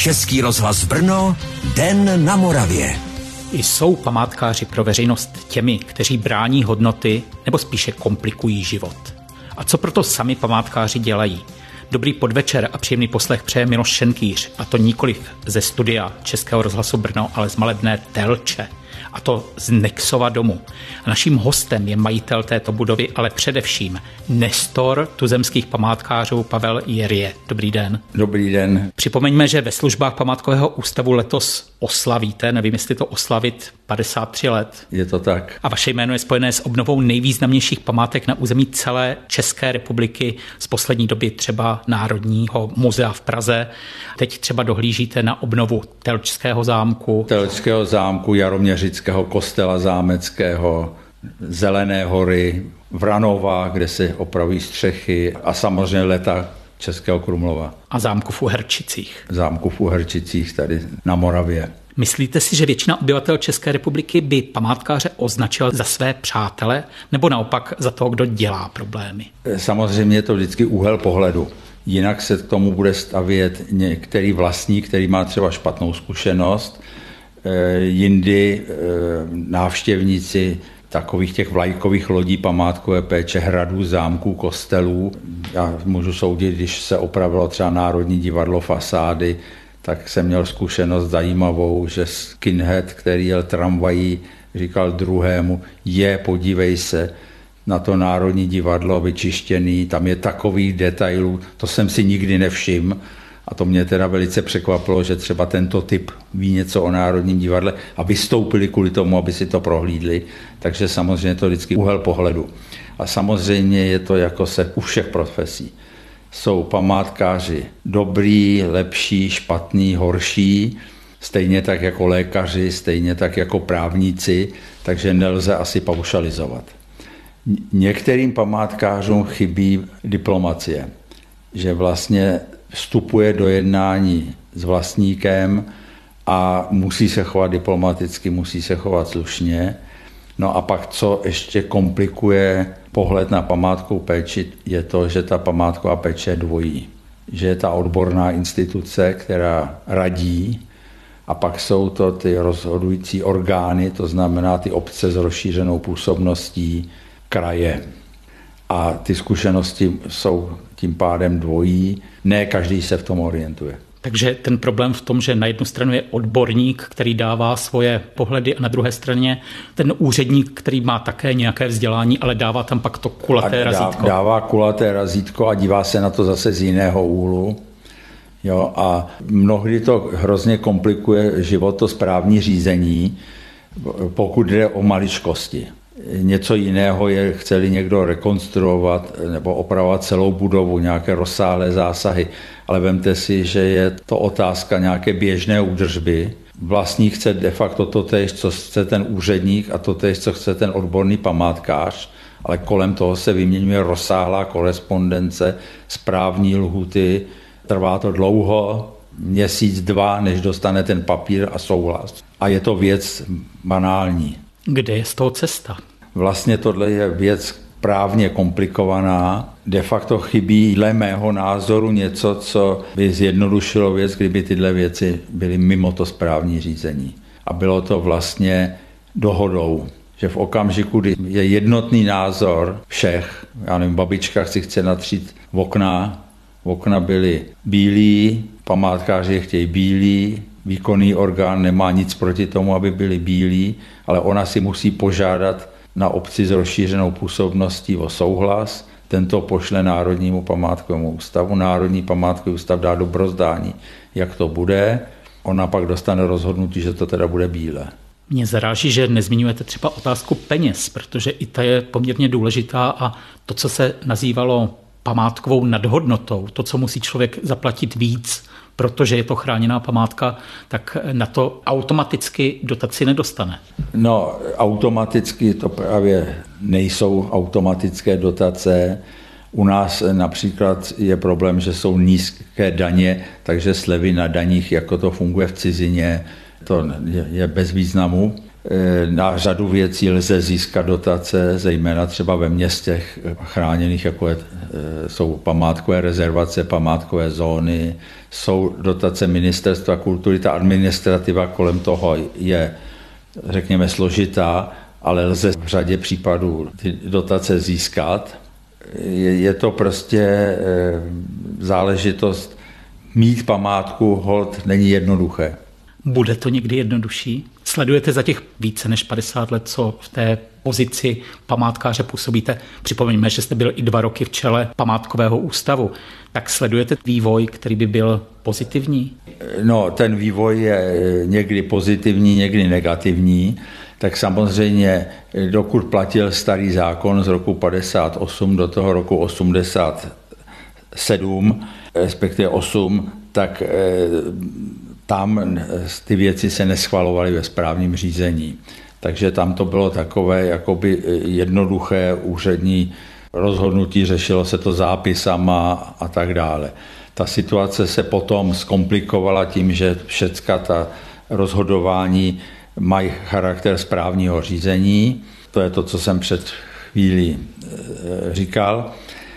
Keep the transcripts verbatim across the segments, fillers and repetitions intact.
Český rozhlas Brno, Den na Moravě. Jsou památkáři pro veřejnost těmi, kteří brání hodnoty nebo spíše komplikují život? A co proto sami památkáři dělají? Dobrý podvečer a příjemný poslech přeje Miloš Šenkýř, a to nikoliv ze studia Českého rozhlasu Brno, ale z malebné Telče, a to z Nexova domu. A naším hostem je majitel této budovy, ale především nestor tuzemských památkářů Pavel Jerje. Dobrý den. Dobrý den. Připomeňme, že ve službách Památkového ústavu letos oslavíte, nevím, jestli to oslavit, padesát tři let. Je to tak. A vaše jméno je spojené s obnovou nejvýznamnějších památek na území celé České republiky, z poslední doby třeba Národního muzea v Praze. Teď třeba dohlížíte na obnovu Telčského zámku. Telčského zámku, Jaroměřického kostela zámeckého, Zelené hory, Vranova, kde se opraví střechy, a samozřejmě Leta Českého Krumlova. A zámku v Uherčicích. Zámku v Uherčicích tady na Moravě. Myslíte si, že většina obyvatel České republiky by památkáře označila za své přátele, nebo naopak za toho, kdo dělá problémy? Samozřejmě je to vždycky úhel pohledu. Jinak se k tomu bude stavět některý vlastník, který má třeba špatnou zkušenost, jindy návštěvníci takových těch vlajkových lodí památkové péče, hradů, zámků, kostelů. Já můžu soudit, když se opravilo třeba Národní divadlo, fasády, tak jsem měl zkušenost zajímavou, že skinhead, který jel tramvají, říkal druhému: je, podívej se na to Národní divadlo vyčištěný, tam je takových detailů, to jsem si nikdy nevšiml. A to mě teda velice překvapilo, že třeba tento typ ví něco o Národním divadle a vystoupili kvůli tomu, aby si to prohlídli. Takže samozřejmě to vždycky úhel pohledu. A samozřejmě je to jako se u všech profesí. Jsou památkáři dobrý, lepší, špatný, horší, stejně tak jako lékaři, stejně tak jako právníci, takže nelze asi paušalizovat. Některým památkářům chybí diplomacie, že vlastně vstupuje do jednání s vlastníkem a musí se chovat diplomaticky, musí se chovat slušně. No a pak, co ještě komplikuje pohled na památkovou péči, je to, že ta památková péče je dvojí. Že je ta odborná instituce, která radí, a pak jsou to ty rozhodující orgány, to znamená ty obce s rozšířenou působností, kraje. A ty zkušenosti jsou tím pádem dvojí, ne každý se v tom orientuje. Takže ten problém v tom, že na jednu stranu je odborník, který dává svoje pohledy, a na druhé straně ten úředník, který má také nějaké vzdělání, ale dává tam pak to kulaté a dá, razítko. Dává kulaté razítko a dívá se na to zase z jiného úhlu. Jo, a mnohdy to hrozně komplikuje život, to správní řízení, pokud jde o maličkosti. Něco jiného je, chce-li někdo rekonstruovat nebo opravovat celou budovu, nějaké rozsáhlé zásahy, ale vemte si, že je to otázka nějaké běžné údržby. Vlastník chce de facto totéž, co chce ten úředník, a totéž, co chce ten odborný památkář, ale kolem toho se vyměňuje rozsáhlá korespondence, správní lhuty, trvá to dlouho, měsíc, dva, než dostane ten papír a souhlas. A je to věc banální. Kde je z toho cesta? Vlastně tohle je věc právně komplikovaná. De facto chybí dle mého názoru něco, co by zjednodušilo věc, kdyby tyhle věci byly mimo to správní řízení. A bylo to vlastně dohodou, že v okamžiku, kdy je jednotný názor všech, já nevím, babička si chce natřít okna, okna byly bílí, památkáři chtějí bílí, výkonný orgán nemá nic proti tomu, aby byli bílí, ale ona si musí požádat na obci s rozšířenou působností o souhlas. Tento pošle Národnímu památkovému ústavu. Národní památkový ústav dá dobrozdání, jak to bude. Ona pak dostane rozhodnutí, že to teda bude bílé. Mě zaráží, že nezmiňujete třeba otázku peněz, protože i ta je poměrně důležitá, a to, co se nazývalo památkovou nadhodnotou, to, co musí člověk zaplatit víc, protože je to chráněná památka, tak na to automaticky dotaci nedostane. No, automaticky to právě nejsou automatické dotace. U nás například je problém, že jsou nízké daně, takže slevy na daních, jako to funguje v cizině, to je bez významu. Na řadu věcí lze získat dotace, zejména třeba ve městech chráněných, jako je, jsou památkové rezervace, památkové zóny, jsou dotace Ministerstva kultury, ta administrativa kolem toho je, řekněme, složitá, ale lze v řadě případů ty dotace získat. Je to prostě záležitost, mít památku holt není jednoduché. Bude to někdy jednodušší? Sledujete za těch více než padesát let, co v té pozici památkáře působíte? Připomeňme, že jste byl i dva roky v čele památkového ústavu. Tak sledujete vývoj, který by byl pozitivní? No, ten vývoj je někdy pozitivní, někdy negativní. Tak samozřejmě, dokud platil starý zákon z roku padesát osm do toho roku osmdesát sedm, respektive osm, tak tam ty věci se neschvalovaly ve správním řízení. Takže tam to bylo takové jakoby jednoduché úřední rozhodnutí, řešilo se to zápisama a tak dále. Ta situace se potom zkomplikovala tím, že všecka ta rozhodování mají charakter správního řízení. To je to, co jsem před chvílí říkal.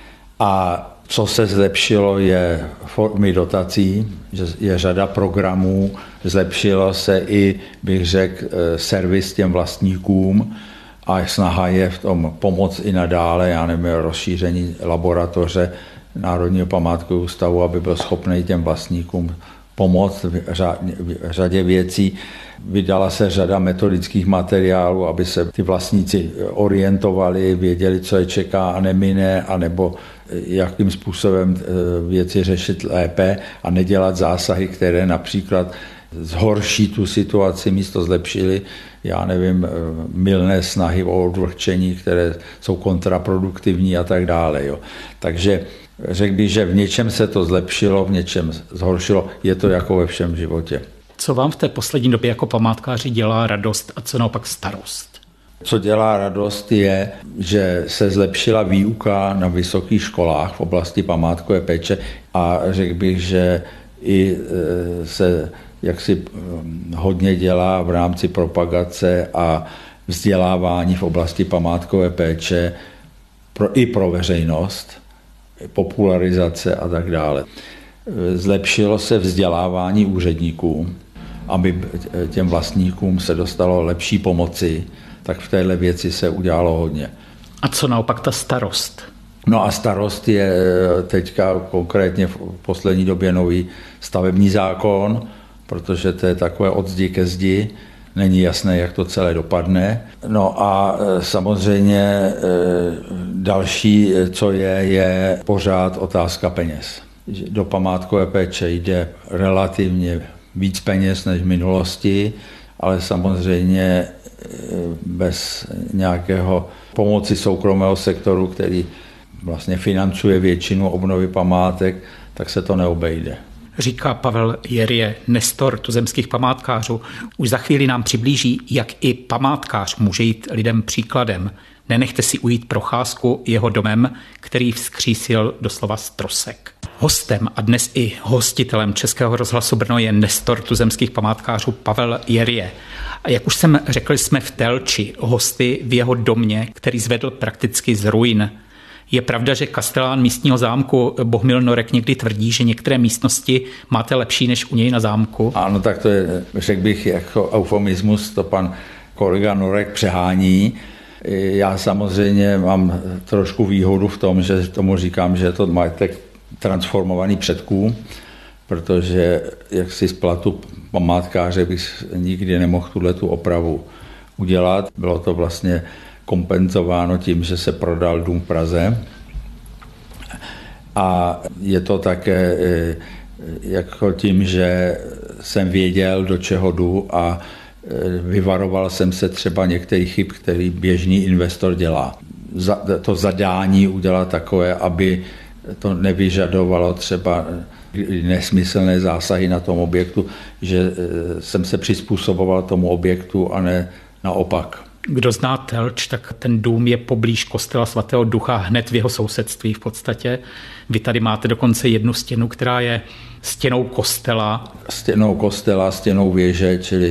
A co se zlepšilo, je formy dotací, že je řada programů, zlepšilo se i, bych řekl, servis těm vlastníkům a snaha je v tom pomoct i nadále, já nevím, rozšíření laboratoře Národního památkového ústavu, aby byl schopný těm vlastníkům pomoct v řadě věcí. Vydala se řada metodických materiálů, aby se ty vlastníci orientovali, věděli, co je čeká a nemine, anebo jakým způsobem věci řešit lépe a nedělat zásahy, které například zhorší tu situaci, místo zlepšily, já nevím, mylné snahy o odvlhčení, které jsou kontraproduktivní a tak dále. Jo. Takže řekl bych, že v něčem se to zlepšilo, v něčem zhoršilo, je to jako ve všem životě. Co vám v té poslední době jako památkáři dělá radost a co naopak starost? Co dělá radost je, že se zlepšila výuka na vysokých školách v oblasti památkové péče a řekl bych, že i se jaksi hodně dělá v rámci propagace a vzdělávání v oblasti památkové péče pro, i pro veřejnost, popularizace a tak dále. Zlepšilo se vzdělávání úředníků, aby těm vlastníkům se dostalo lepší pomoci, tak v téhle věci se udělalo hodně. A co naopak ta starost? No a starost je teďka konkrétně v poslední době nový stavební zákon, protože to je takové od zdi ke zdi, není jasné, jak to celé dopadne. No a samozřejmě další, co je, je pořád otázka peněz. Do památkové péče jde relativně víc peněz než v minulosti, ale samozřejmě bez nějakého pomoci soukromého sektoru, který vlastně financuje většinu obnovy památek, tak se to neobejde. Říká Pavel Jerie, nestor tuzemských památkářů. Už za chvíli nám přiblíží, jak i památkář může jít lidem příkladem. Nenechte si ujít procházku jeho domem, který vzkřísil doslova z trosek. Hostem a dnes i hostitelem Českého rozhlasu Brno je nestor tuzemských památkářů Pavel Jerie. A jak už jsem řekl, jsme v Telči, hosty v jeho domě, který zvedl prakticky z ruin. Je pravda, že kastelán místního zámku Bohumil Norek někdy tvrdí, že některé místnosti máte lepší než u něj na zámku? Ano, tak to je, řekl bych, jako eufemismus, to pan kolega Norek přehání. Já samozřejmě mám trošku výhodu v tom, že tomu říkám, že je to majetek transformovaný předků, protože jak si z platu památkáře bych nikdy nemohl tuhletu opravu udělat. Bylo to vlastně kompenzováno tím, že se prodal dům v Praze. A je to také jako tím, že jsem věděl, do čeho jdu a vyvaroval jsem se třeba některých chyb, který běžný investor dělá. To zadání udělat takové, aby to nevyžadovalo třeba nesmyslné zásahy na tom objektu, že jsem se přizpůsoboval tomu objektu a ne naopak. Kdo zná Telč, tak ten dům je poblíž kostela svatého Ducha, hned v jeho sousedství v podstatě. Vy tady máte dokonce jednu stěnu, která je stěnou kostela. Stěnou kostela, stěnou věže, čili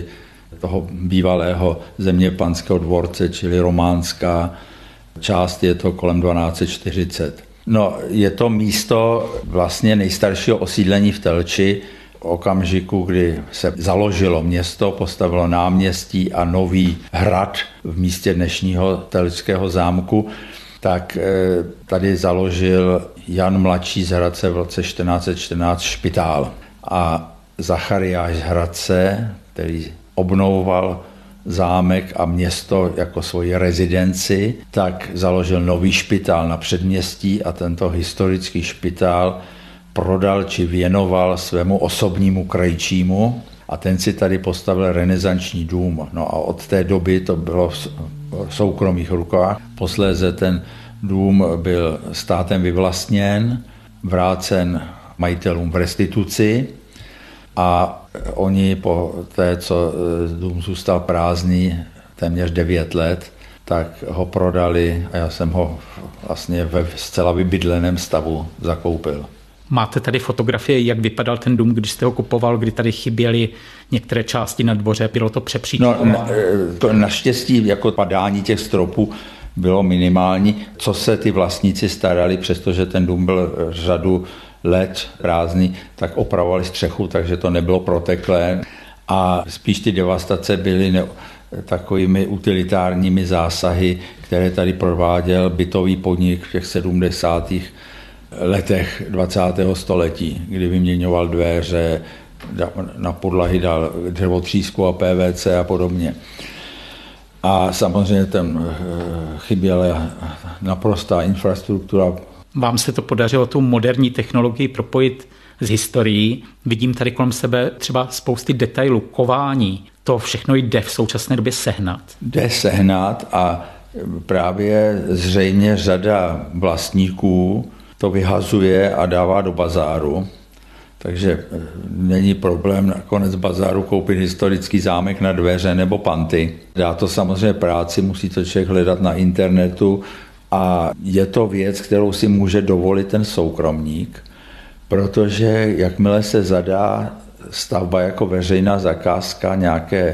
toho bývalého zeměpanského dvorce, čili románská část, je to kolem dvanáct set čtyřicet. No, je to místo vlastně nejstaršího osídlení v Telči, v okamžiku, kdy se založilo město, postavilo náměstí a nový hrad v místě dnešního telčského zámku, tak tady založil Jan Mladší z Hradce v roce čtrnáct set čtrnáct špitál. A Zachariáš z Hradce, který obnovoval zámek a město jako svoji rezidenci, tak založil nový špitál na předměstí a tento historický špitál prodal či věnoval svému osobnímu krajčímu a ten si tady postavil renesanční dům. No a od té doby to bylo v soukromých rukách. Posléze ten dům byl státem vyvlastněn, vrácen majitelům v restituci a oni po té, co dům zůstal prázdný téměř devět let, tak ho prodali a já jsem ho vlastně ve zcela vybydleném stavu zakoupil. Máte tady fotografie, jak vypadal ten dům, když jste ho kupoval, kdy tady chyběly některé části na dvoře, bylo to přepříčkováno? No, na, naštěstí jako padání těch stropů bylo minimální, co se ty vlastníci starali, přestože ten dům byl řadu let prázdný, tak opravovali střechu, takže to nebylo proteklé a spíš ty devastace byly ne, takovými utilitárními zásahy, které tady prováděl bytový podnik v těch sedmdesátých letech dvacátého století, kdy vyměňoval dveře, na podlahy dal dřevotřísku a P V C a podobně. A samozřejmě tam chyběla naprostá infrastruktura. Vám se to podařilo tu moderní technologii propojit s historií. Vidím tady kolem sebe třeba spousty detailů, kování. To všechno jde v současné době sehnat. Jde sehnat a právě zřejmě řada vlastníků to vyhazuje a dává do bazáru. Takže není problém na konec bazáru koupit historický zámek na dveře nebo panty. Dá to samozřejmě práci, musí to člověk hledat na internetu a je to věc, kterou si může dovolit ten soukromník, protože jakmile se zadá stavba jako veřejná zakázka nějaké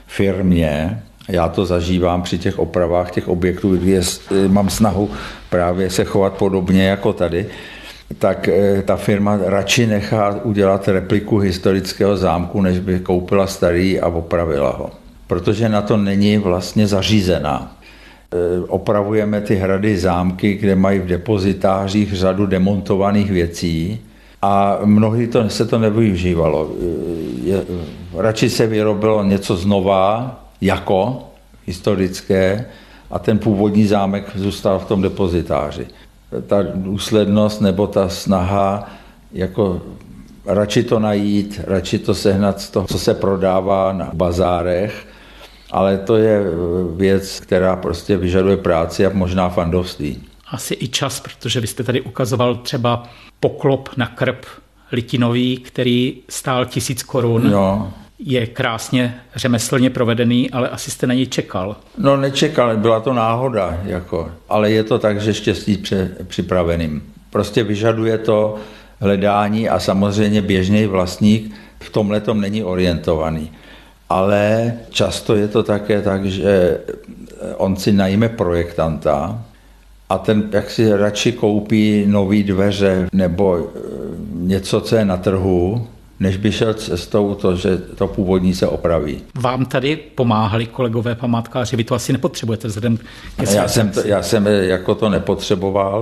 firmě, já to zažívám při těch opravách těch objektů, kdy mám snahu právě se chovat podobně jako tady, tak ta firma radši nechá udělat repliku historického zámku, než by koupila starý a opravila ho. Protože na to není vlastně zařízená. Opravujeme ty hrady, zámky, kde mají v depozitářích řadu demontovaných věcí a mnohdy to, se to nevyužívalo. Je, radši se vyrobilo něco znova, jako historické, a ten původní zámek zůstal v tom depozitáři. Ta důslednost nebo ta snaha jako radši to najít, radši to sehnat z toho, co se prodává na bazárech, ale to je věc, která prostě vyžaduje práci a možná fandovství. Asi i čas, protože vy jste tady ukazoval třeba poklop na krb litinový, který stál tisíc korun. No. Je krásně řemeslně provedený, ale asi jste na něj čekal. No nečekal, byla to náhoda, jako, ale je to tak, že štěstí pře, připraveným. Prostě vyžaduje to hledání a samozřejmě běžný vlastník v tomhletom není orientovaný. Ale často je to také tak, že on si najme projektanta a ten jak si radši koupí nový dveře nebo něco, co je na trhu, než by šel cestou to, že to původní se opraví. Vám tady pomáhali kolegové památkáři, vy to asi nepotřebujete vzhledem ke své já jsem, to, já jsem jako to nepotřeboval,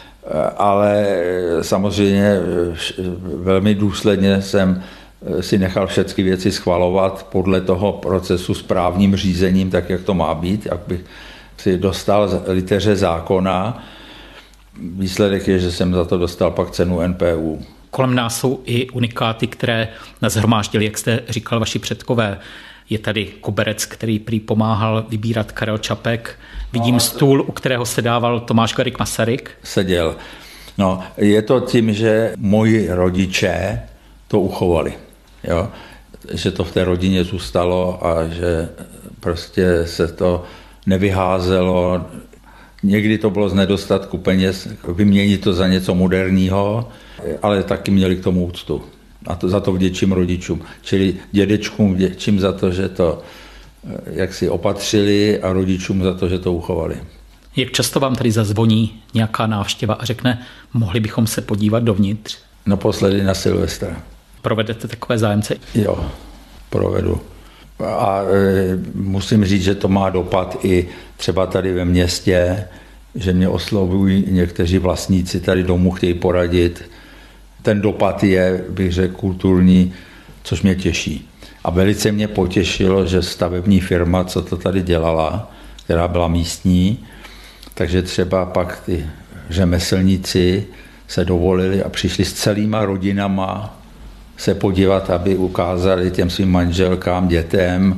ale samozřejmě velmi důsledně jsem si nechal všechny věci schvalovat podle toho procesu správním řízením, tak jak to má být, jak bych si dostal liteře zákona. Výsledek je, že jsem za to dostal pak cenu N P U. Kolem nás jsou i unikáty, které nashromáždili, jak jste říkal, vaši předkové. Je tady koberec, který prý pomáhal vybírat Karel Čapek. Vidím no, stůl, u kterého se dával Tomáš Garrigue Masaryk. Seděl. No, je to tím, že moji rodiče to uchovali. Jo? Že to v té rodině zůstalo a že prostě se to nevyházelo. Někdy to bylo z nedostatku peněz, vyměnit to za něco moderního, ale taky měli k tomu úctu. A to za to vděčím rodičům. Čili dědečkům vděčím za to, že to jak si opatřili a rodičům za to, že to uchovali. Jak často vám tady zazvoní nějaká návštěva a řekne, mohli bychom se podívat dovnitř? Naposledy na Silvestra. Provedete takové zájemce? Jo, provedu. A e, musím říct, že to má dopad i třeba tady ve městě, že mě oslovují někteří vlastníci tady domů, chtějí poradit. Ten dopad je, bych řekl, kulturní, což mě těší. A velice mě potěšilo, že stavební firma, co to tady dělala, která byla místní, takže třeba pak ty řemeslníci se dovolili a přišli s celýma rodinama se podívat, aby ukázali těm svým manželkám, dětem,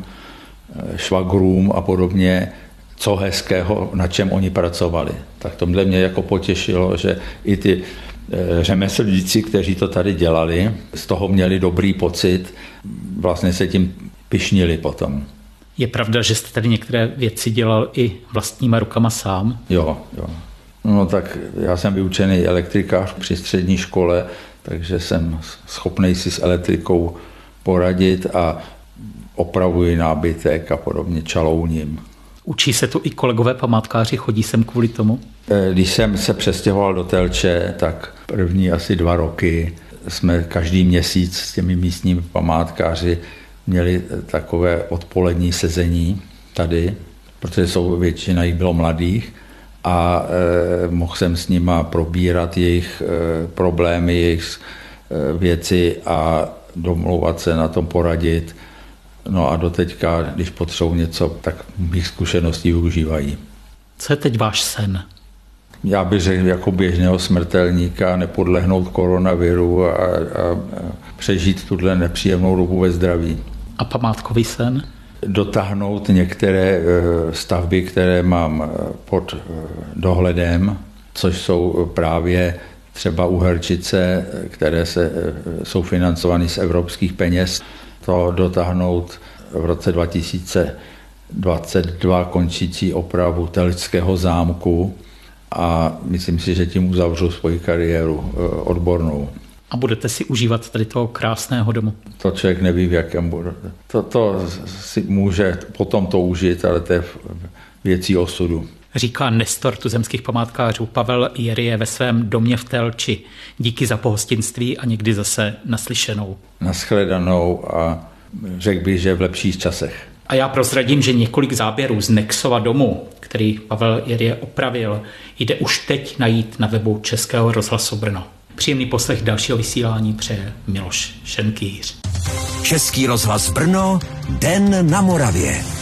švagrům a podobně, co hezkého, na čem oni pracovali. Tak tomhle mě jako potěšilo, že i ty řemeslníci, kteří to tady dělali, z toho měli dobrý pocit, vlastně se tím pyšnili potom. Je pravda, že jste tady některé věci dělal i vlastníma rukama sám? Jo, jo. No tak já jsem vyučený elektrikář při střední škole, takže jsem schopný si s elektrikou poradit a opravuji nábytek a podobně, čalouním. Učí se tu i kolegové památkáři, chodí sem kvůli tomu? Když jsem se přestěhoval do Telče, tak první asi dva roky jsme každý měsíc s těmi místními památkáři měli takové odpolední sezení tady, protože jsou, většina jich bylo mladých a e, mohl jsem s nima probírat jejich e, problémy, jejich e, věci a domlouvat se na tom, poradit. No a doteďka, když potřebují něco, tak mých zkušeností využívají. Co je teď váš sen? Já bych řekl jako běžného smrtelníka nepodlehnout koronaviru a, a, a přežít tuhle nepříjemnou dobu ve zdraví. A památkový sen? Dotáhnout některé stavby, které mám pod dohledem, což jsou právě třeba Uherčice, které se, jsou financovány z evropských peněz. To dotáhnout v roce dva tisíce dvacet dva končící opravu Telčského zámku a myslím si, že tím uzavřu svoji kariéru odbornou. A budete si užívat tady toho krásného domu? To člověk neví, v jakém bude. To, to si může potom to užít, ale to je věcí osudu. Říká nestor tuzemských památkářů Pavel Jerie ve svém domě v Telči. Díky za pohostinství a někdy zase naslyšenou. Nashledanou a řekl bych, že v lepších časech. A já prozradím, že několik záběrů z Nexova domu, který Pavel Jerie opravil, jde už teď najít na webu Českého rozhlasu Brno. Příjemný poslech dalšího vysílání přeje Miloš Šenkýř. Český rozhlas Brno, Den na Moravě.